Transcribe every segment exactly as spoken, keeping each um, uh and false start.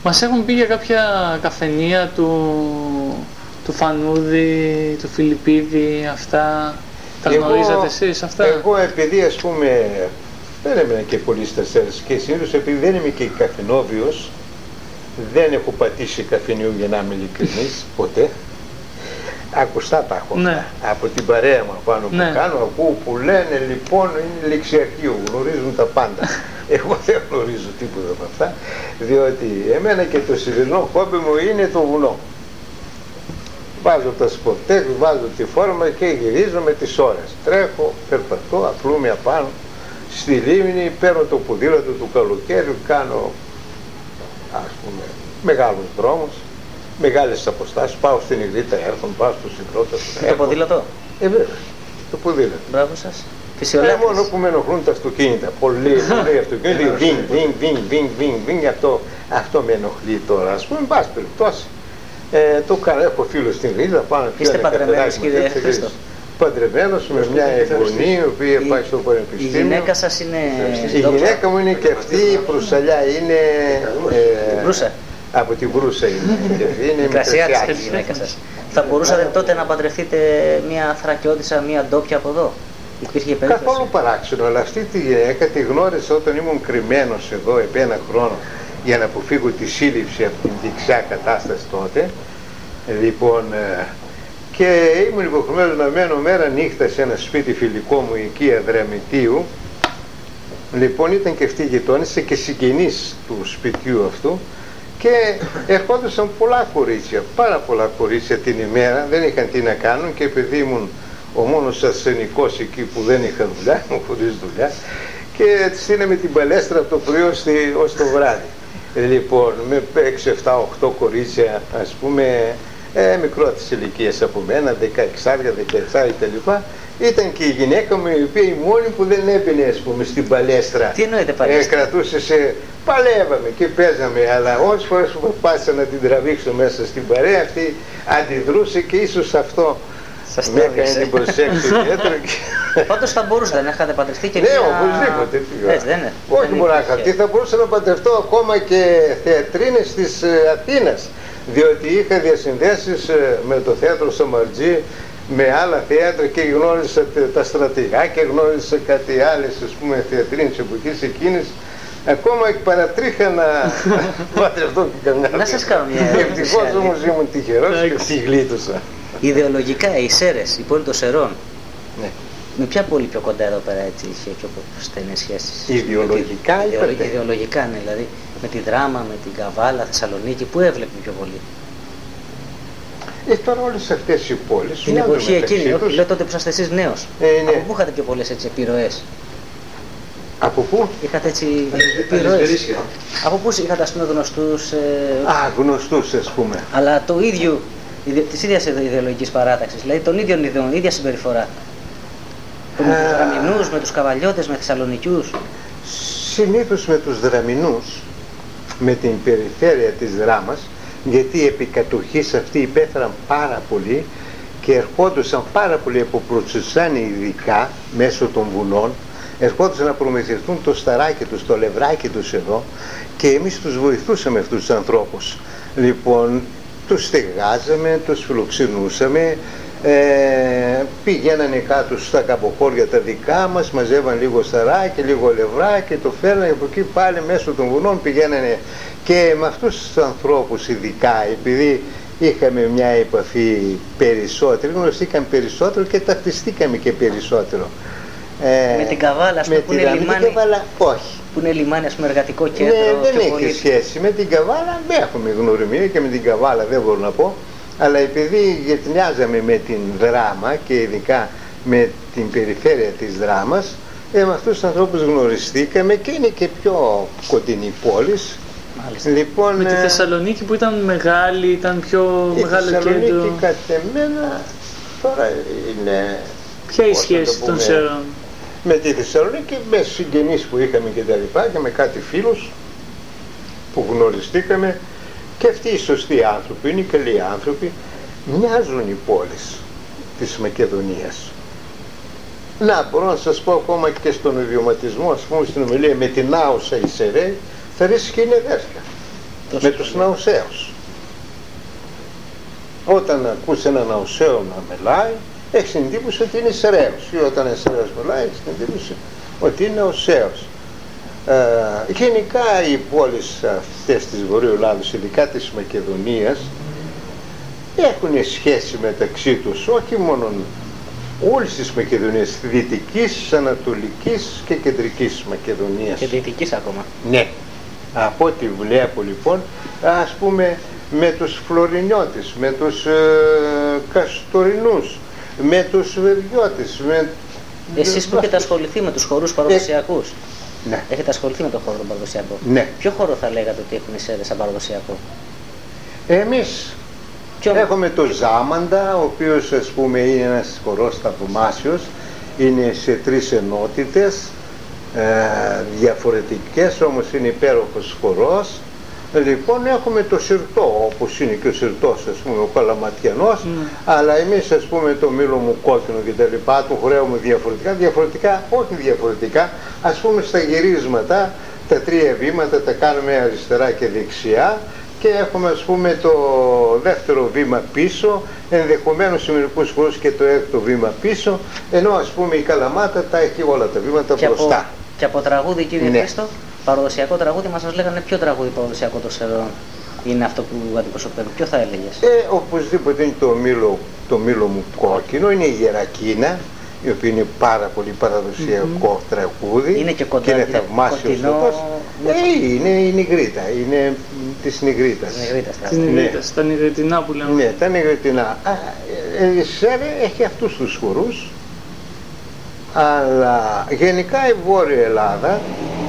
Μας έχουν πει για κάποια καφενεία του, του Φανούδη, του Φιλιππίδη, αυτά. Τα Εγώ, γνωρίζατε εσείς αυτά? Εγώ επειδή ας πούμε δεν έμεινα και πολύ στα Σέρες και συνήθως επειδή δεν είμαι και καφενόβιος, δεν έχω πατήσει καφενείου για να είμαι ειλικρινής ποτέ. Ακουστά τα έχω, ναι. Από την παρέα μου πάνω που ναι. κάνω, ακούω που λένε λοιπόν είναι ληξιαρχείο, γνωρίζουν τα πάντα. Εγώ δεν γνωρίζω τίποτα από αυτά, διότι εμένα και το σημερινό χόμπι μου είναι το βουνό. Βάζω τα σπορτέκ, βάζω τη φόρμα και γυρίζω με τις ώρες. Τρέχω, περπατώ, απλούμαι απάνω στη λίμνη, παίρνω το ποδήλατο του καλοκαίρι, κάνω ας πούμε μεγάλους δρόμους, μεγάλες αποστάσεις, πάω στην Ιγρήτα, έρχομαι, πάω στο Συγκρότο. Το ποδήλατο? Ε, βέβαια, το ποδήλατο. Μπράβο σας. Ε, μόνο που με ενοχλούν τα αυτοκίνητα, πολύ, πολύ αυτοκίνητα, βινγκ, βινγκ, βινγκ, βινγκ, βινγκ, βινγκ, αυτό, αυτό με ενοχλεί τώρα, ας πούμε, μπας περιπτώσει. Ε, το κάνω, έχω φίλους στην Ιγρήτα, πάνω. Είστε παντρεμένος, κύριε Χρήστο? Παντρεμένος με μια εγγονή, η οποία πάει στο πανεπιστήμιο. Η γυναίκα σας είναι... Η γυναίκα μου είναι και αυτή, η Προυσαλιά είναι... Ε, Μπρούσα. Από την Μπρούσα είναι. Είναι μικρασιάτης η γυναίκα σας. Θα μπορούσατε τότε να παντρευτείτε μια Θρακιώτισσα, μια ντόπια από εδώ? Υπήρχε περίπτωση? Καθόλου παράξενο, αλλά αυτή τη γυναίκα τη γνώρισα όταν ήμουν κρυμμένος εδώ επί ένα χρόνο για να αποφύγω τη σύλληψη από την δεξιά κατάσταση τότε. Λοιπόν, και ήμουν υποχρεωμένος να μένω μέρα νύχτα σε ένα σπίτι φιλικό μου εκεί Αδραμητίου. Λοιπόν, ήταν και αυτή η γειτόνισσα και συγγενής του σπιτιού αυτού και ερχόντουσαν πολλά κορίτσια, πάρα πολλά κορίτσια την ημέρα, δεν είχαν τι να κάνουν και επειδή ήμουν ο μόνος ασθενικός εκεί που δεν είχα δουλειά, χωρίς δουλειά, και στείναμε την παλέστρα από το πρωί ως το βράδυ. Λοιπόν, με έξι, εφτά, οκτώ κορίτσια, ας πούμε, ε, μικρότερης ηλικίας από μένα, δεκαεξάρια, δεκαεπτάρια κτλ. Ήταν και η γυναίκα μου η οποία η μόνη που δεν έμπαινε, ας πούμε, στην παλέστρα. Τι εννοείται παλέστρα? Ε, κρατούσε σε... Παλεύαμε και παίζαμε, αλλά όσες φορές που προσπάθησα να την τραβήξω μέσα στην παρέα, αυτή αντιδρούσε και ίσως αυτό σας με έκανε την προσέξη ιδιαίτερα. Πάντως θα μπορούσατε να είχατε παντρευτεί και ναι, μια... οπωσδήποτε. Έτσι δεν είναι? Όχι μόνο αυτή, θα μπορούσα να παντρευτώ ακόμα και θεατρίνες της Αθήνας, διότι είχα διασυνδέσεις με το θέατρο Σαμαρτζή, με άλλα θέατρα και γνώρισα τα στρατηγά και γνώρισα κάτι άλλες, ας πούμε, θεατρίνες εποχής εκείνης. Ακόμα παρατρίχα να παντρευτώ και καμιά. Να σας κάνω μια ερώτηση. Ευτυχώς όμως ήμουν τυχερός και τη γλίτωσα. Ιδεολογικά οι Σέρες, η πόλη των Σερών, ναι. Με ποια πόλη πιο κοντά εδώ πέρα έτσι είχε πιο στενές σχέσεις? Ιδεολογικά ή Ιδεολογικά, ιδεολογικά, ναι, δηλαδή με τη Δράμα, με την Καβάλα, Θεσσαλονίκη, πού έβλεπε πιο πολύ? Ε, τώρα όλες αυτές οι πόλεις... Την εποχή εκείνη, όχι, λέω τότε που είσαστε εσείς νέος. Ε, ναι. Από πού είχατε πιο πολλές έτσι επιρροές? Από πού? Είχατε έτσι επιρροές? Από πού είχατε, ας πούμε, γνωστούς... Ε... Α, γνωστούς, ας πούμε. Αλλά το ίδιο, της ίδιας ιδεολογικής παράταξης, δηλαδή των ίδιων ιδεών, ίδια συμπεριφορά. Με τους Δραμηνούς, με τους Καβαλιώτες, με Θεσσαλονικιούς. Συνήθως με τους Δραμηνούς, με την περιφέρεια της Δράμας, γιατί επί κατοχής αυτοί υπέφεραν πάρα πολύ και ερχόντουσαν πάρα πολύ από Προτσουσάνη ειδικά, μέσω των βουνών, ερχόντουσαν να προμηθευτούν το σταράκι τους, το λευράκι τους εδώ και εμείς τους βοηθούσαμε αυτούς τους ανθρώπους. Λοιπόν, τους στεγάζαμε, τους φιλοξενούσαμε, ε, πηγαίνανε κάτω στα καμποχώρια τα δικά μας, μαζεύαν λίγο σταράκι, λίγο λευράκι, το φέρνανε από εκεί πάλι μέσω των βουνών, πηγαίνανε και με αυτούς τους ανθρώπους ειδικά, επειδή είχαμε μια επαφή περισσότερη, γνωριστήκαμε περισσότερο και ταυτιστήκαμε και περισσότερο. Ε, με την Καβάλα, ας πούμε, που είναι λιμάνι, Καβάλα, όχι. Που είναι λιμάνι, ας πούμε, εργατικό κέντρο. Ναι, δεν έχει πολύ... σχέση. Με την Καβάλα έχουμε γνωριμία και με την Καβάλα δεν μπορώ να πω. Αλλά επειδή γετνιάζαμε με την Δράμα και ειδικά με την περιφέρεια της Δράμας, ε, με αυτούς τους ανθρώπους γνωριστήκαμε και είναι και πιο κοντινή πόλη. Λοιπόν, με τη Θεσσαλονίκη που ήταν μεγάλη, ήταν πιο η μεγάλο κέντρο. Η Θεσσαλονίκη κατ' εμένα τώρα είναι... Ποια η σχέση των Σερών? Με τη Θεσσαλονίκη, με συγγενείς που είχαμε και τα λοιπά και με κάτι φίλους που γνωριστήκαμε και αυτοί οι σωστοί άνθρωποι, είναι οι καλοί άνθρωποι, μοιάζουν οι πόλεις της Μακεδονίας. Να, μπορώ να σας πω ακόμα και στον ιδιωματισμό, ας πούμε στην ομιλία με την Άουσα η Σερέ, θα ρίξει και είναι αδέρφια. με τους ναουσαίους. Όταν ακούς ένα ναουσαίο να μιλάει, έχεις την εντύπωση ότι είναι Σεραίος, ή όταν ένα Σεραίος μιλάει, έχεις την εντύπωση ότι είναι ναουσαίος. Ε, γενικά οι πόλεις αυτές της Βορείου Ελλάδος, ειδικά της Μακεδονίας, έχουν σχέση μεταξύ τους, όχι μόνο όλης της Μακεδονίας, δυτικής, ανατολικής και κεντρικής Μακεδονίας. Και δυτικής ακόμα. Ναι. Από ό,τι βλέπω λοιπόν, ας πούμε με τους Φλωρινιώτες, με τους ε, Καστορινούς, με τους Βεριώτες. Με... Εσείς που έχετε ασχοληθεί με τους χορούς παραδοσιακούς, ε, ναι. έχετε ασχοληθεί με τον χώρο τον παραδοσιακό. Ναι. Ποιο χώρο θα λέγατε ότι έχουν οι Σέρρες σαν παραδοσιακό? Εμείς Ποιο... έχουμε το Ζάμαντα, ο οποίος ας πούμε είναι ένας χορός θαυμάσιος, είναι σε τρεις ενότητες, ε, διαφορετικές, όμως είναι υπέροχος χορός. Λοιπόν, έχουμε το Συρτό, όπως είναι και ο Συρτός, ας πούμε, ο Καλαματιανός, mm. αλλά εμείς, ας πούμε, το Μήλο μου κόκκινο και τα λοιπά, το χορεύουμε διαφορετικά, διαφορετικά, όχι διαφορετικά, ας πούμε στα γυρίσματα, τα τρία βήματα τα κάνουμε αριστερά και δεξιά και έχουμε, ας πούμε, το δεύτερο βήμα πίσω, ενδεχομένως σε μερικούς χορούς και το έκτο βήμα πίσω, ενώ, ας πούμε, η Καλαμάτα τα έχει όλα τα βήματα και μπροστά. Από, και από τραγούδι, κύριε ναι. Χρήστο, παραδοσιακό τραγούδι, μας σας λέγανε ποιο τραγούδι παραδοσιακό των Σερρών είναι αυτό που αντιπροσωπεύει, ποιο θα έλεγες? Ε, οπωσδήποτε είναι το Μήλο, το Μήλο μου κόκκινο, είναι η Γερακίνα, η οποία είναι πάρα πολύ παραδοσιακό mm-hmm. τραγούδι. Είναι και κοντά, και είναι θαυμάσιος στρατός. Ε, είναι η Νιγρίτα, είναι της Νιγρίτας. Της Νιγρίτας, τα Νιγριτινά που λέμε. Ναι, τα Νιγριτινά. Η Σέρρε έχει αυτούς τους χορούς, αλλά γενικά η Βόρεια Ελλάδα,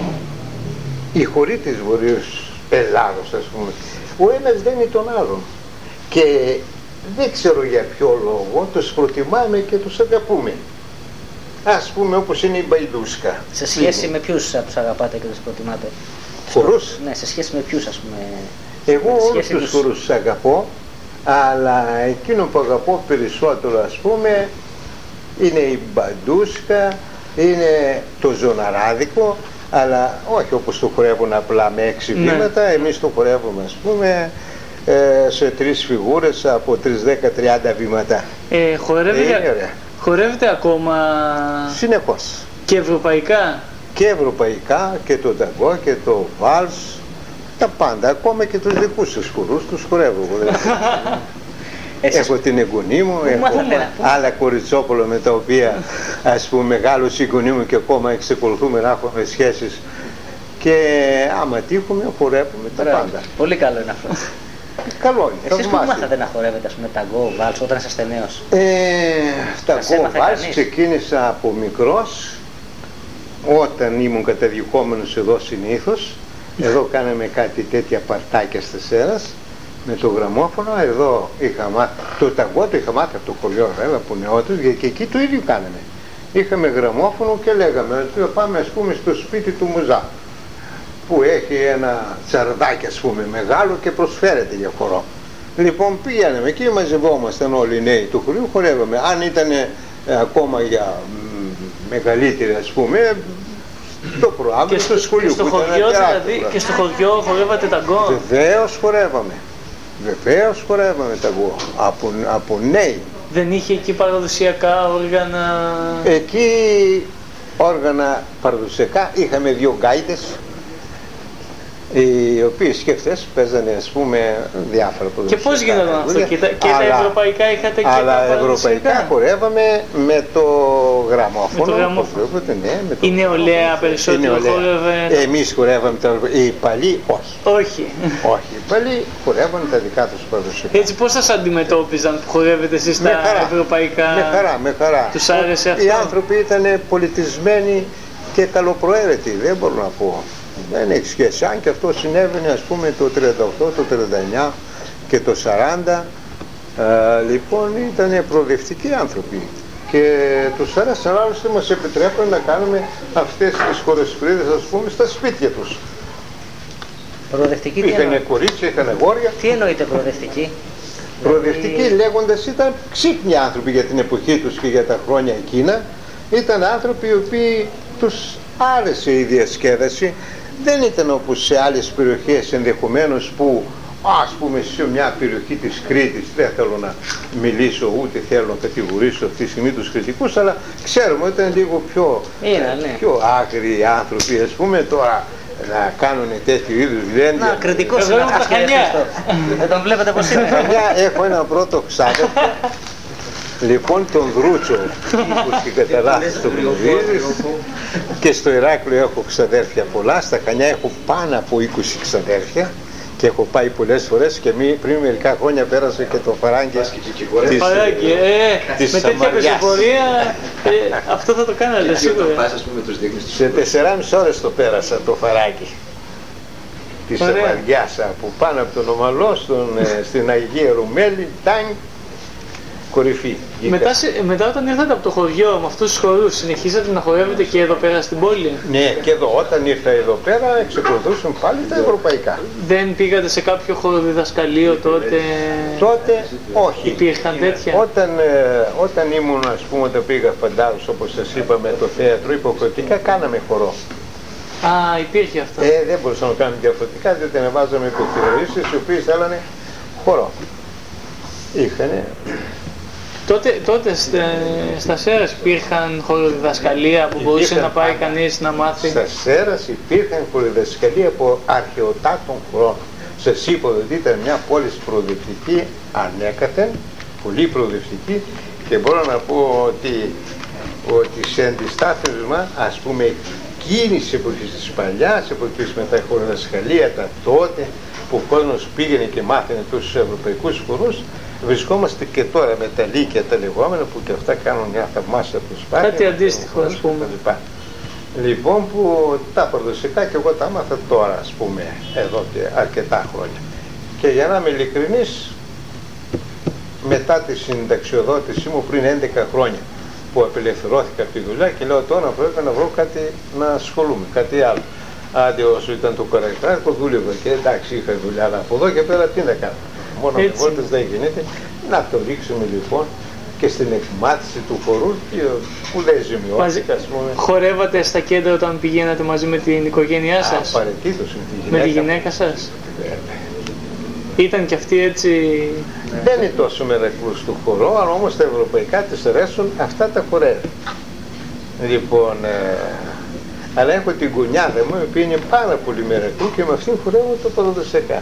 οι χωροί της Βορείος Ελλάδος, ας πούμε, ο ένας δεν είναι τον άλλον και δεν ξέρω για ποιο λόγο τους προτιμάμε και τους αγαπούμε. Ας πούμε όπως είναι η Μπαϊντούσκα. Σε σχέση είναι. με ποιους τους αγαπάτε και τους προτιμάτε? Χορούς? Ναι, σε σχέση με ποιους, ας πούμε? Εγώ όλους τους χορούς τους αγαπώ, αλλά εκείνο που αγαπώ περισσότερο, ας πούμε, είναι η Μπαϊντούσκα, είναι το Ζωναράδικο, αλλά όχι όπως το χορεύουν απλά με έξι ναι. βήματα, εμείς το χορεύουμε, ας πούμε, ε, σε τρεις φιγούρες από τρεις, δέκα, τριάντα βήματα. Ε, χορεύετε, χορεύετε ακόμα συνεχώς. Και ευρωπαϊκά? Και ευρωπαϊκά, και το ταγκό και το βάλς, τα πάντα, ακόμα και τους δικούς τους χορούς τους χορεύω. Έχω την εγγονή μου, έχω άλλα κοριτσόπουλα με τα οποία, ας πούμε, μεγάλωσε η εγγονή μου και ακόμα εξεκολουθούμε να έχουμε σχέσεις και άμα τύχουμε χορεύουμε τα πάντα. Πολύ καλό είναι αυτό. Καλό είναι. Εσείς που μάθατε να χορεύετε, ας πούμε, ταγκό, βάλς όταν είσαστε νέος? Ε, ταγκό, βάλς ξεκίνησα από μικρός, όταν ήμουν καταδικόμενος εδώ συνήθως. Εδώ κάναμε κάτι τέτοια παρτάκια στις Σέρρας με το γραμμόφωνο. Εδώ είχα μάθει, το ταγκό το είχα μάθει από το χωριό βέβαια από νεότερος, γιατί και εκεί το ίδιο κάναμε. Είχαμε γραμμόφωνο και λέγαμε ότι πάμε, ας πούμε, στο σπίτι του Μουζά, που έχει ένα τσαρδάκι, ας πούμε, μεγάλο και προσφέρεται για χορό. Λοιπόν, πήγαμε εκεί, μαζευόμασταν όλοι οι νέοι του χωριού, χορεύαμε. Αν ήταν ε, ακόμα για μ, μεγαλύτερη, ας πούμε, το προάβλημα στο σχολείο. Και στο, χωριό, δηλαδή, και στο χωριό χορεύατε ταγκό? Βεβαίως χορεύαμε. Βεβαίως χορεύαμε ταγκό. Από, από νέοι. Δεν είχε εκεί παραδοσιακά όργανα? Εκεί όργανα παραδοσιακά είχαμε δύο γκάιτες, οι οποίες και αυτές παίζανε, ας πούμε, διάφορα ποδοσφαιρικά. Και πώς γινόταν αυτό? Και τα, και αλλά, τα ευρωπαϊκά είχατε και αλλά τα ευρωπαϊκά χορεύαμε με το γραμμόφωνο. Με το γραμμόφωνο. Ναι, με το η νεολαία περισσότερο χορεύε? Εμείς χορεύαμε τα ευρωπαϊκά. Οι παλιοί όχι. Όχι. Όχι. Οι παλιοί χορεύανε τα δικά τους ποδοσφαιρικά. Έτσι πώς σας αντιμετώπιζαν που χορεύετε εσείς τα χαρά, ευρωπαϊκά? Με χαρά, με χαρά. Τους άρεσε αυτό? Οι άνθρωποι ήταν πολιτισμένοι και καλοπροαίρετοι, δεν μπορώ να πω. Δεν έχει σχέση, αν και αυτό συνέβαινε, ας πούμε, το τριάντα οκτώ, το τριάντα εννιά και το σαράντα. Ε, λοιπόν, ήταν προοδευτικοί άνθρωποι και τους άρεσαν, άλλωστε μας επιτρέπουν να κάνουμε αυτές τις χορεσπρίδες, ας πούμε, στα σπίτια τους. Προοδευτικοί τι είχαν κορίτσια, είχαν αγόρια. Τι εννοείται προοδευτικοί? Προοδευτικοί δηλαδή... λέγοντας ήταν ξύπνοι άνθρωποι για την εποχή τους και για τα χρόνια εκείνα. Ήταν άνθρωποι οι οποίοι τους άρεσε η διασκέδαση, δεν ήταν όπως σε άλλες περιοχές ενδεχομένως που, ας πούμε, σε μια περιοχή της Κρήτης, δεν θέλω να μιλήσω ούτε θέλω να κατηγορήσω αυτή τη στιγμή τους κριτικούς, αλλά ξέρουμε ότι ήταν λίγο πιο, Είναι, ναι. πιο άγριοι άνθρωποι, ας πούμε, τώρα να κάνουν τέτοιου είδους γλέντια. Να, κριτικός είναι αυτός, κύριε Χριστό. Δεν τον βλέπετε πως είναι. Έχω ένα πρώτο ξάδερφο, λοιπόν, τον Δρούτσο, που στην καταλάβει το γνωρίζεις, και στο Ηράκλειο έχω ξαδέρφια πολλά, στα Χανιά έχω πάνω από είκοσι ξαδέρφια και έχω πάει πολλές φορές και μη, πριν μερικά χρόνια πέρασε και το Φαράγγι της, Φαράγγι, ε, της με τέτοια πεζοπορία ε, αυτό θα το κάνατε σίγουρα. Σε τεσσεράμιση ώρες το πέρασα το Φαράγγι της Σαμαριάς, από πάνω από τον Ομαλό στον, στην Αγία Ρουμέλη, τάγκ, κορυφή. Μετά, μετά όταν ήρθατε από το χωριό με αυτούς τους χορούς, συνεχίσατε να χορεύετε και εδώ πέρα στην πόλη? Ναι, και εδώ όταν ήρθα εδώ πέρα εξεκολουθούσαν πάλι τα ευρωπαϊκά. Δεν πήγατε σε κάποιο χώρο διδασκαλείο τότε? Τότε όχι. Υπήρχαν τέτοια? Όταν, ε, όταν ήμουν, ας πούμε, όταν πήγα φαντάρους, όπως σας είπαμε, το θέατρο, υποχρεωτικά κάναμε χορό. Α, υπήρχε αυτό. Ε, δεν μπορούσαμε να κάνουμε διαφορετικά, διότι ανεβάζαμε επιθεωρήσεις οι οποίες θέλανε χορό. Είχανε. Τότε, τότε στα Σέρας υπήρχαν χοροδιδασκαλία που μπορούσε υπήρχαν, να πάει κανείς να μάθει? Στα Σέρας υπήρχαν χοροδιδασκαλία από αρχαιοτάτων χρόνων. Σας είπα ότι ήταν μια πόλη προοδευτική ανέκαθεν, πολύ προοδευτική, και μπορώ να πω ότι, ότι σε αντιστάθμισμα, ας πούμε, εκείνης της εποχής της παλιάς εποχής με τα χοροδιδασκαλία τα τότε, που ο κόσμος πήγαινε και μάθαινε τους ευρωπαϊκούς χορούς, βρισκόμαστε και τώρα με τα λύκεια τα λεγόμενα που και αυτά κάνουν μια θαυμάσια προσπάθεια. Κάτι αντίστοιχο, ας πούμε. Λοιπόν, που τα παραδοσιακά και εγώ τα μάθα τώρα, ας πούμε, εδώ και αρκετά χρόνια. Και για να είμαι ειλικρινής, μετά τη συνταξιοδότησή μου πριν έντεκα χρόνια που απελευθερώθηκα από τη δουλειά και λέω τώρα πρέπει να βρω κάτι να ασχολούμαι, κάτι άλλο. Άντε όσο ήταν το Καραϊσκάκο δούλευα και εντάξει είχα δουλειά, αλλά από εδώ και πέρα τι να κάνω. Μόνο με βόλτες δεν γίνεται. Να το ρίξουμε λοιπόν και στην εκμάθηση του χορού που λέει ζημιότητα, ας πούμε. Χορεύατε στα κέντρα όταν πηγαίνατε μαζί με την οικογένειά σας? Απαραίτητος με τη γυναίκα. Με τη γυναίκα σας? Βέβαια. Ήταν και αυτή έτσι... Δεν είναι τόσο μερακλούς του χορό, αλλά όμως τα ευρωπαϊκά της αρέσουν, αυτά τα χορεύει. Λοιπόν, ε, αλλά έχω την κουνιάδα μου, η οποία είναι πάρα πολύ μερακλού και με αυτήν χορεύω το παραδοσιακά.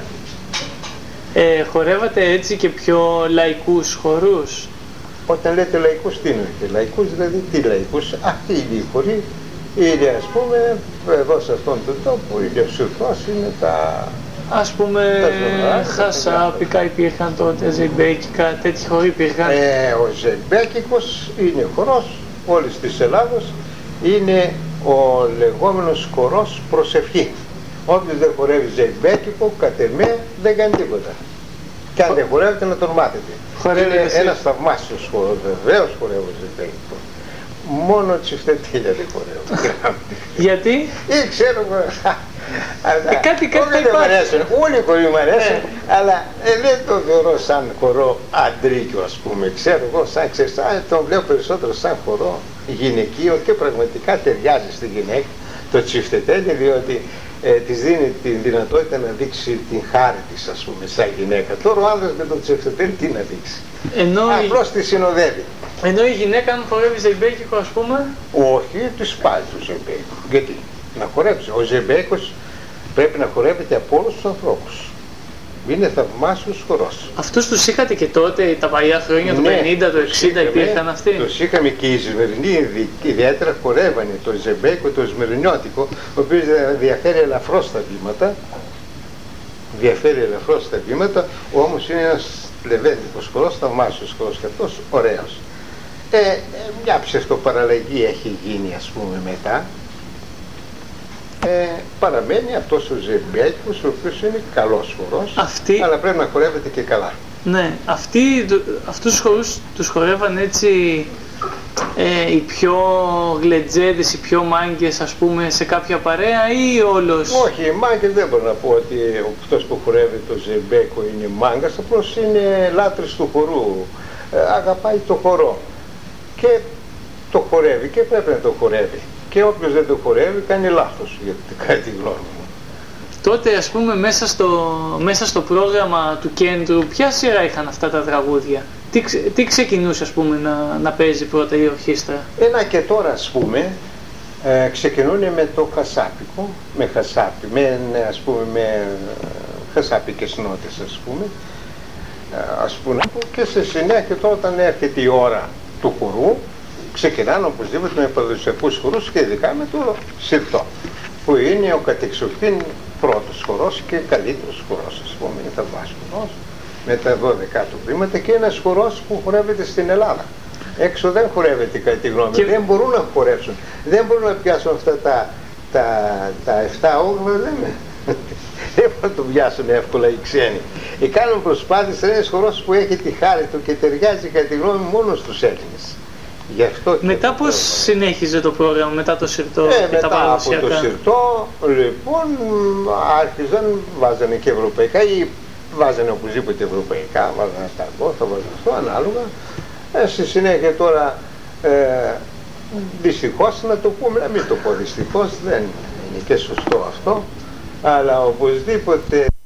Ε, χορεύατε έτσι και πιο λαϊκούς χορούς? Όταν λέτε λαϊκούς, τι εννοείτε? Λαϊκούς δηλαδή, τι λαϊκούς? Αυτοί είναι οι χοροί, είναι, ας πούμε, εδώ σε αυτόν τον τόπο, η Λευσουρθός είναι τα... Ας πούμε, χασάπικα υπήρχαν τότε, ζεϊμπέκικα, τέτοιοι χοροί υπήρχαν? Ε, ο ζεϊμπέκικος είναι χορός όλης της Ελλάδος, είναι ο λεγόμενος χορός προσευχή. Όποιος δεν χορεύει ζεϊμπέκικο, κατ' εμέ, δεν κάνει τίποτα. Και αν δεν χορεύετε να τον μάθετε. Χορεύετε είναι εσύ? ένας θαυμάσιος χορός, βεβαίως χορεύω ζεϊμπέκικο. Μόνο τσιφτετήλια δεν χορεύω. Γιατί? Ή ξέρω εγώ. Ε, κάτι, κάτι δεν μ' αρέσουν, όλοι οι χοροί μου αρέσουν, αλλά ε, δεν το θεωρώ σαν χορό αντρίκιο, ας πούμε. Ξέρω εγώ, σαν ξέρεις, τον βλέπω περισσότερο σαν χορό γυναικείο και πραγματικά ταιριάζει στη γυναίκα το τσιφτετέλι, διότι ε, της δίνει τη δυνατότητα να δείξει την χάρη της, ας πούμε, σαν γυναίκα. Τώρα ο άνδρας με το τσιφτετέλι τι να δείξει? Ενώ απλώς η... τη συνοδεύει. Ενώ η γυναίκα αν χορεύει ζεϊμπέκικο, ας πούμε? Όχι, τη σπάει το ζεϊμπέκικο. Γιατί? Να χορέψει. Ο ζεϊμπέκος πρέπει να χορεύεται από όλους τους ανθρώπους. Είναι θαυμάσιος χορός. Αυτούς τους είχατε και τότε, τα παλιά χρόνια, το ναι, πενήντα, το εξήντα υπήρχαν αυτοί? Τους είχαμε και οι Σμυρνοί ιδιαίτερα χορεύανε το ζεμπέκο, το σμυρνιώτικο, ο οποίος διαφέρει ελαφρώς στα βήματα. Διαφέρει ελαφρώς στα βήματα, όμως είναι ένας λεβέντικος χορός, θαυμάσιος χορός και αυτός ωραίος. Ε, μια ψευτοπαραλλαγή έχει γίνει, ας πούμε, μετά. Ε, παραμένει αυτός ο ζεμπέκος, ο οποίος είναι καλός χορός, αυτή... αλλά πρέπει να χορεύεται και καλά. Ναι, αυτοί, αυτούς τους χορούς τους χορεύαν έτσι ε, οι πιο γλετζέδες, οι πιο μάγκες, ας πούμε, σε κάποια παρέα ή όλος? Όχι, οι μάγκες δεν μπορώ να πω ότι αυτός που χορεύει το ζεμπέκο είναι μάγκας, απλώς είναι λάτρης του χορού, ε, αγαπάει το χορό και το χορεύει και πρέπει να το χορεύει. Και όποιος δεν το χορεύει κάνει λάθος, γιατί κάνει τη γνώμη μου. Τότε ας πούμε μέσα στο, μέσα στο πρόγραμμα του κέντρου ποια σειρά είχαν αυτά τα τραγούδια? Τι, τι ξεκινούσε ας πούμε να, να παίζει πρώτα η ορχήστρα? Ένα και τώρα ας πούμε ε, ξεκινούν με το χασάπικο, με χασάπι, με, ας πούμε, με χασάπικες νότες ας πούμε, ε, ας πούμε, και σε συνέχεια τώρα όταν έρχεται η ώρα του χορού ξεκινάνε οπωσδήποτε με παραδοσιακούς χορούς και ειδικά με το σιρτό, που είναι ο κατεξοχήν πρώτος χορός και καλύτερος χορός, ας πούμε, είναι θαυμάσιος χορός με τα δώδεκα του βήματα και ένας χορός που χορεύεται στην Ελλάδα. Έξω δεν χορεύεται κατά τη γνώμη, και... δεν μπορούν να χορεύσουν, δεν μπορούν να πιάσουν αυτά τα, τα, τα εφτά όγδοα, λέμε. Δεν μπορούν να το πιάσουν εύκολα οι ξένοι. Ε, κάνουν προσπάθειες, είναι ένας χορός που έχει τη χάρη του και ταιριάζει κατά τη γνώμη μόνο στους Έλληνες. Γι' αυτό μετά πώς το... συνέχιζε το πρόγραμμα, μετά το σιρτό ε, και μετά τα παραδοσιακά? Από το σιρτό, λοιπόν, άρχιζαν, βάζανε και ευρωπαϊκά ή βάζανε οπωσδήποτε ευρωπαϊκά, βάζανε στα αργό, θα βάζανε αυτό, ανάλογα. Ε, στη συνέχεια τώρα, ε, δυστυχώς να το πούμε, να μην το πω δυστυχώς, δεν είναι και σωστό αυτό, αλλά οπωσδήποτε